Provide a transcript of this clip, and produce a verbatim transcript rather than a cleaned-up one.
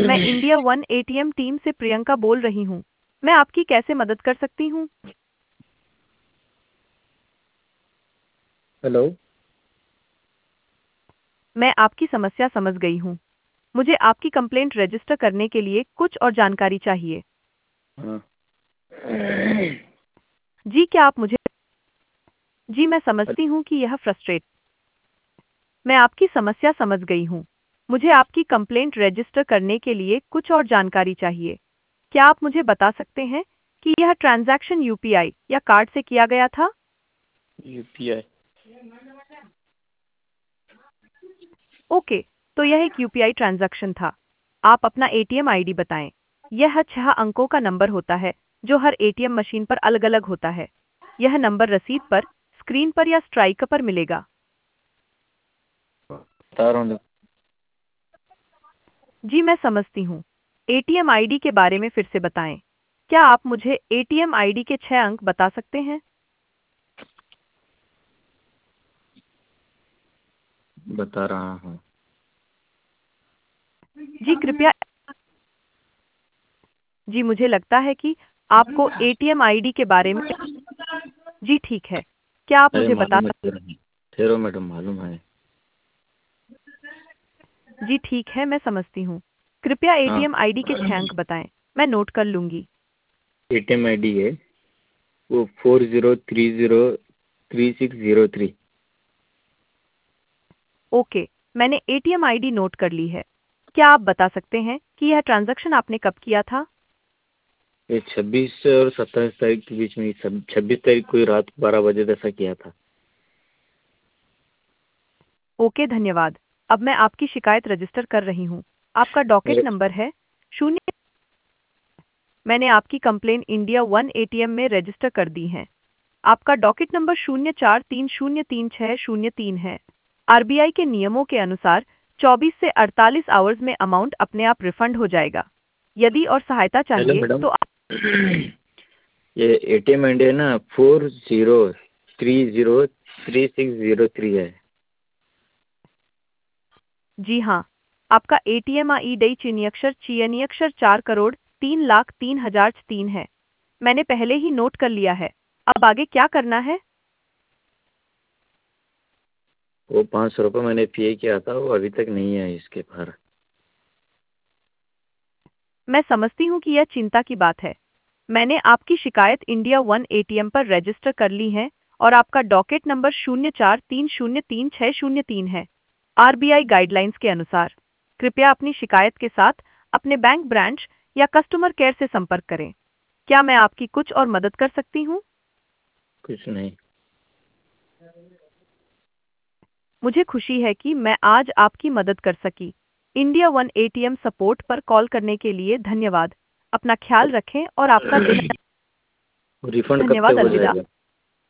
मैं India one ATM team से प्रियंका बोल रही हूँ। मैं आपकी कैसे मदद कर सकती हूँ? हेलो। मैं आपकी समस्या समझ गई हूँ। मुझे आपकी कंप्लेंट रजिस्टर करने के लिए कुछ और जानकारी चाहिए। हाँ। जी क्या आप मुझे जी मैं समझती हूँ कि यह फ्रस्ट्रेट मैं आपकी समस्या समझ गई हूँ। मुझे आपकी कंप्लेंट रजिस्टर करने के लिए कुछ और जानकारी चाहिए। क्या आप मुझे बता सकते हैं कि यह ट्रांजैक्शन यूपीआई या कार्ड से किया गया था? यूपीआई। ओके, तो यह एक यूपीआई ट्रांजैक्शन था। आप अपना एटीएम आईडी बताएं। यह छह अंकों का नंबर होता है जो हर एटीएम मशीन पर अलग-अलग होता है। यह नंबर रसीद पर, स्क्रीन पर या स्ट्राइक पर मिलेगा। बता रहा हूँ। जी मैं समझती हूँ। एटीएम आईडी के बारे में फिर से बताएं। क्या आप मुझे एटीएम आईडी के छह अंक बता सकते हैं? बता रहा हूँ। जी कृपया जी मुझे लगता है कि आपको एटीएम आईडी के बारे में जी ठीक है। क्या आप अरे मुझे बता मालूम है ठहरो ठहरो मैडम, मालूम है। जी ठीक है, मैं समझती हूँ। कृपया हाँ। एटीएम आईडी के छह अंक बताएं। मैं नोट कर लूंगी। एटीएम आईडी है वो four zero three zero three six zero three. Okay, मैंने एटीएम आईडी नोट कर ली है। क्या आप बता सकते हैं कि यह ट्रांजैक्शन आपने कब किया था? ये छब्बीस और सत्ताईस तारीख के बीच में, छब्बीस तारीख को ही रात बारह बजे ऐसा किया था। ओके धन्यवाद। अब मैं आपकी शिकायत रजिस्टर कर रही हूँ। आपका डॉकेट मेरे नंबर है शून्य। मैंने आपकी कंप्लेन इंडिया वन एटीएम में रजिस्टर कर दी है। आपका डॉकेट नंबर शून्य चार तीन शून्य तीन छः शून्य तीन है। आरबीआई के नियमों के अनुसार चौबीस से अड़तालीस आवर्स में अमाउंट अपने आप रिफंड हो जाएगा। यदि और सहायता हेलो चाहिए मैडम। तो आप ये एटीएम आईडी है ना, four zero three zero three six zero three है। जी हाँ, आपका एटीएम आई चीनी अक्षर चीनी अक्षर चार करोड़ तीन लाख तीन हजार तीन है। मैंने पहले ही नोट कर लिया है। अब आगे क्या करना है? वो पाँच सौ रुपये मैंने पे किया था, वो अभी तक नहीं है इसके बाहर। मैं समझती हूँ कि यह चिंता की बात है। मैंने आपकी शिकायत इंडिया वन एटीएम पर रजिस्टर कर ली है और आपका डॉकेट नंबर शून्य चार तीन शून्य तीन छः शून्य तीन है। आरबीआई गाइडलाइंस के अनुसार कृपया अपनी शिकायत के साथ अपने बैंक ब्रांच या कस्टमर केयर से संपर्क करें। क्या मैं आपकी कुछ और मदद कर सकती हूँ? कुछ नहीं। मुझे खुशी है कि मैं आज आपकी मदद कर सकी। इंडिया वन एटीएम सपोर्ट पर कॉल करने के लिए धन्यवाद। अपना ख्याल रखें और आपका दिन रिफंड कब धन्यवाद तक हो अलविदा। जाएगा?